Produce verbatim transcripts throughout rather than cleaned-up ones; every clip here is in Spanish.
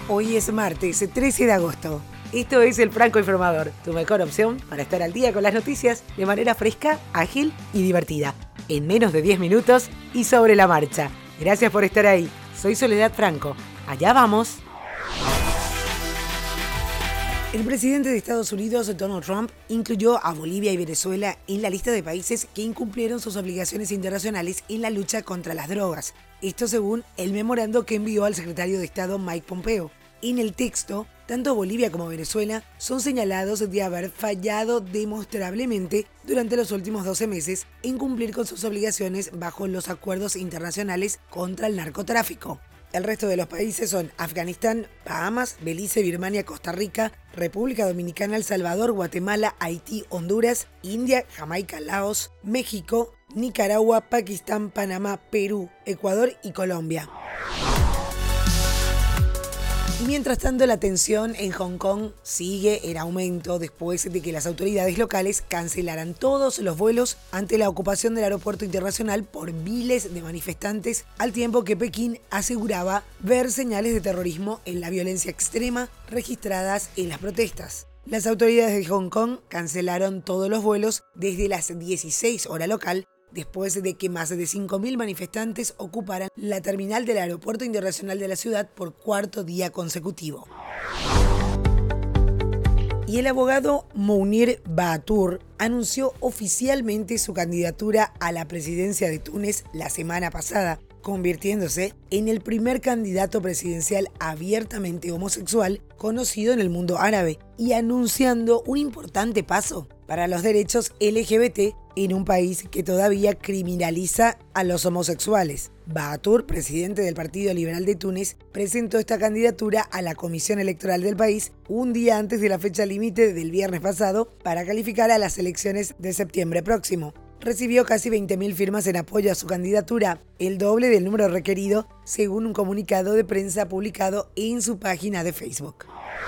Hoy es martes, trece de agosto. Esto es El Franco Informador, tu mejor opción para estar al día con las noticias de manera fresca, ágil y divertida. En menos de diez minutos y sobre la marcha. Gracias por estar ahí. Soy Soledad Franco. Allá vamos. El presidente de Estados Unidos, Donald Trump, incluyó a Bolivia y Venezuela en la lista de países que incumplieron sus obligaciones internacionales en la lucha contra las drogas. Esto según el memorando que envió al secretario de Estado Mike Pompeo. En el texto, tanto Bolivia como Venezuela son señalados de haber fallado demostrablemente durante los últimos doce meses en cumplir con sus obligaciones bajo los acuerdos internacionales contra el narcotráfico. El resto de los países son Afganistán, Bahamas, Belice, Birmania, Costa Rica, República Dominicana, El Salvador, Guatemala, Haití, Honduras, India, Jamaica, Laos, México, Nicaragua, Pakistán, Panamá, Perú, Ecuador y Colombia. Y mientras tanto, la tensión en Hong Kong sigue en aumento después de que las autoridades locales cancelaran todos los vuelos ante la ocupación del aeropuerto internacional por miles de manifestantes, al tiempo que Pekín aseguraba ver señales de terrorismo en la violencia extrema registradas en las protestas. Las autoridades de Hong Kong cancelaron todos los vuelos desde las dieciséis hora local, después de que más de cinco mil manifestantes ocuparan la terminal del Aeropuerto Internacional de la ciudad por cuarto día consecutivo. Y el abogado Mounir Baatour anunció oficialmente su candidatura a la presidencia de Túnez la semana pasada, convirtiéndose en el primer candidato presidencial abiertamente homosexual conocido en el mundo árabe y anunciando un importante paso para los derechos L G B T en un país que todavía criminaliza a los homosexuales. Baatour, presidente del Partido Liberal de Túnez, presentó esta candidatura a la Comisión Electoral del país un día antes de la fecha límite del viernes pasado para calificar a las elecciones de septiembre próximo. Recibió casi veinte mil firmas en apoyo a su candidatura, el doble del número requerido, según un comunicado de prensa publicado en su página de Facebook.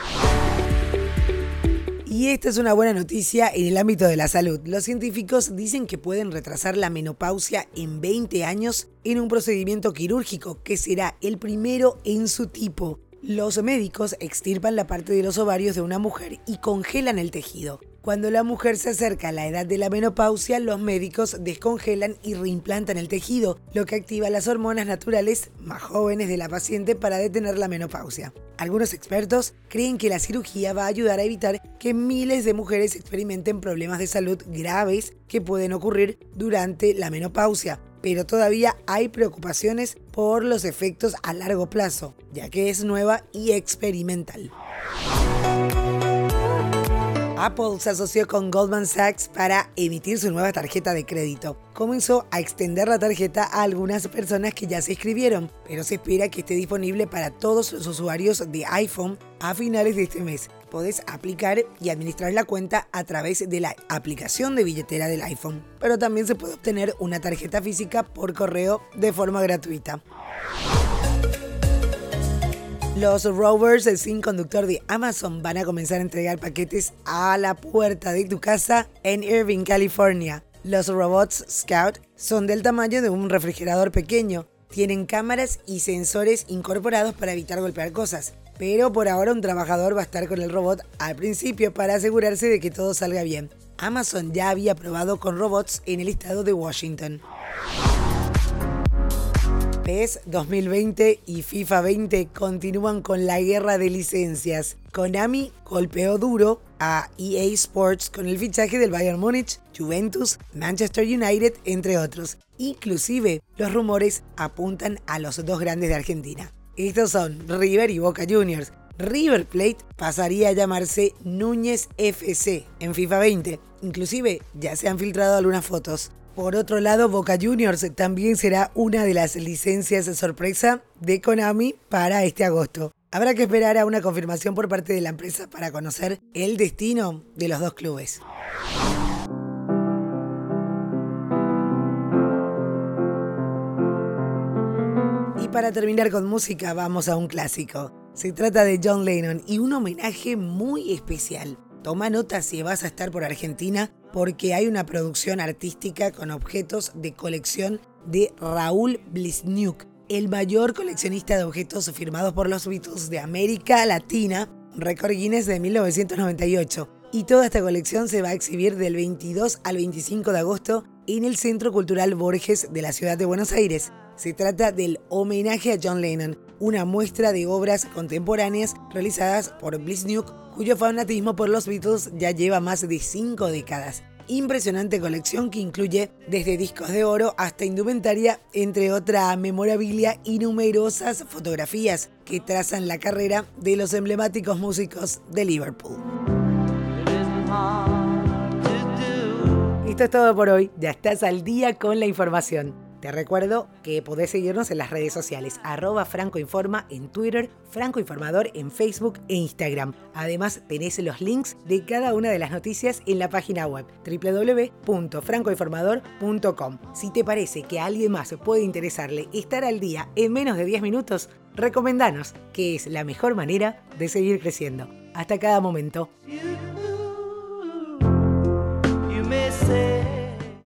Y esta es una buena noticia en el ámbito de la salud. Los científicos dicen que pueden retrasar la menopausia en veinte años en un procedimiento quirúrgico que será el primero en su tipo. Los médicos extirpan la parte de los ovarios de una mujer y congelan el tejido. Cuando la mujer se acerca a la edad de la menopausia, los médicos descongelan y reimplantan el tejido, lo que activa las hormonas naturales más jóvenes de la paciente para detener la menopausia. Algunos expertos creen que la cirugía va a ayudar a evitar que miles de mujeres experimenten problemas de salud graves que pueden ocurrir durante la menopausia, pero todavía hay preocupaciones por los efectos a largo plazo, ya que es nueva y experimental. Apple se asoció con Goldman Sachs para emitir su nueva tarjeta de crédito. Comenzó a extender la tarjeta a algunas personas que ya se inscribieron, pero se espera que esté disponible para todos los usuarios de iPhone a finales de este mes. Podés aplicar y administrar la cuenta a través de la aplicación de billetera del iPhone, pero también se puede obtener una tarjeta física por correo de forma gratuita. Los rovers sin conductor de Amazon van a comenzar a entregar paquetes a la puerta de tu casa en Irvine, California. Los robots Scout son del tamaño de un refrigerador pequeño. Tienen cámaras y sensores incorporados para evitar golpear cosas. Pero por ahora un trabajador va a estar con el robot al principio para asegurarse de que todo salga bien. Amazon ya había probado con robots en el estado de Washington. P E S dos mil veinte y FIFA veinte continúan con la guerra de licencias. Konami golpeó duro a E A Sports con el fichaje del Bayern Múnich, Juventus, Manchester United, entre otros. Inclusive, los rumores apuntan a los dos grandes de Argentina. Estos son River y Boca Juniors. River Plate pasaría a llamarse Núñez F C en FIFA veinte. Inclusive, ya se han filtrado algunas fotos. Por otro lado, Boca Juniors también será una de las licencias de sorpresa de Konami para este agosto. Habrá que esperar a una confirmación por parte de la empresa para conocer el destino de los dos clubes. Y para terminar con música, vamos a un clásico. Se trata de John Lennon y un homenaje muy especial. Toma nota si vas a estar por Argentina, porque hay una producción artística con objetos de colección de Raúl Blizniuk, el mayor coleccionista de objetos firmados por los Beatles de América Latina, un récord Guinness de mil novecientos noventa y ocho. Y toda esta colección se va a exhibir del veintidós al veinticinco de agosto en el Centro Cultural Borges de la ciudad de Buenos Aires. Se trata del homenaje a John Lennon, una muestra de obras contemporáneas realizadas por Bliznyuk, cuyo fanatismo por los Beatles ya lleva más de cinco décadas. Impresionante colección que incluye desde discos de oro hasta indumentaria, entre otra memorabilia y numerosas fotografías que trazan la carrera de los emblemáticos músicos de Liverpool. Esto es todo por hoy, ya estás al día con la información. Te recuerdo que podés seguirnos en las redes sociales, arroba francoinforma en Twitter, francoinformador en Facebook e Instagram. Además, tenés los links de cada una de las noticias en la página web doble u doble u doble u punto francoinformador punto com. Si te parece que a alguien más puede interesarle estar al día en menos de diez minutos, recomendanos, que es la mejor manera de seguir creciendo. Hasta cada momento.